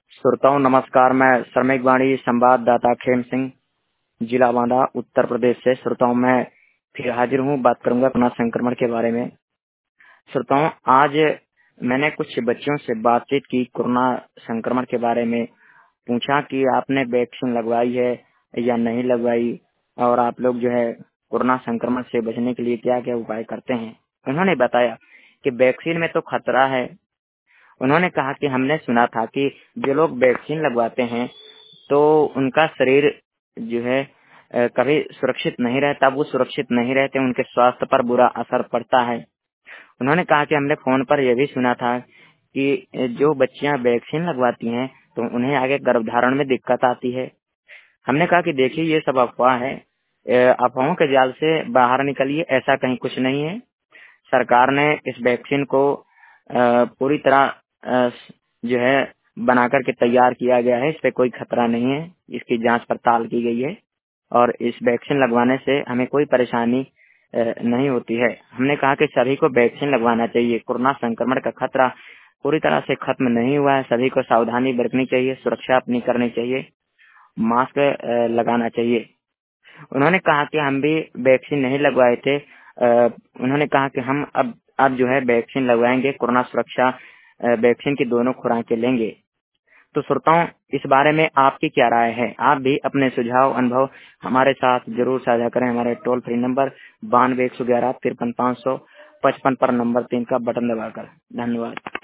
श्रोताओं नमस्कार। मैं श्रमिक वाणी संवाददाता खेम सिंह, जिला बांदा, उत्तर प्रदेश से। श्रोताओं मैं फिर हाजिर हूँ, बात करूंगा कोरोना संक्रमण के बारे में। श्रोताओं आज मैंने कुछ बच्चों से बातचीत की, कोरोना संक्रमण के बारे में पूछा कि आपने वैक्सीन लगवाई है या नहीं लगवाई, और आप लोग जो है कोरोना संक्रमण से बचने के लिए क्या क्या उपाय करते हैं। उन्होंने बताया कि वैक्सीन में तो खतरा है। उन्होंने कहा कि हमने सुना था कि जो लोग वैक्सीन लगवाते हैं तो उनका शरीर जो है कभी सुरक्षित नहीं रहता, वो सुरक्षित नहीं रहते, उनके स्वास्थ्य पर बुरा असर पड़ता है। उन्होंने कहा कि हमने फोन पर यह भी सुना था कि जो बच्चियां वैक्सीन लगवाती हैं तो उन्हें आगे गर्भधारण में दिक्कत आती है। हमने कहा कि देखिए ये सब अफवाह है, अफवाहों के जाल से बाहर निकलिए, ऐसा कहीं कुछ नहीं है। सरकार ने इस वैक्सीन को पूरी तरह जो है बना करके तैयार किया गया है, इस पे कोई खतरा नहीं है, इसकी जांच पड़ताल की गई है और इस वैक्सीन लगवाने से हमें कोई परेशानी नहीं होती है। हमने कहा कि सभी को वैक्सीन लगवाना चाहिए। कोरोना संक्रमण का खतरा पूरी तरह से खत्म नहीं हुआ है, सभी को सावधानी बरतनी चाहिए, सुरक्षा अपनी करनी चाहिए, मास्क लगाना चाहिए। उन्होंने कहा कि हम भी वैक्सीन नहीं लगवाए थे। उन्होंने कहा कि हम अब जो है वैक्सीन लगवाएंगे, कोरोना सुरक्षा वैक्सीन की दोनों खुराकें लेंगे। तो श्रोताओं इस बारे में आपकी क्या राय है? आप भी अपने सुझाव अनुभव हमारे साथ जरूर साझा करें। हमारे टोल फ्री नंबर 92 111 53 555 पर नंबर 3 का बटन दबाकर। धन्यवाद।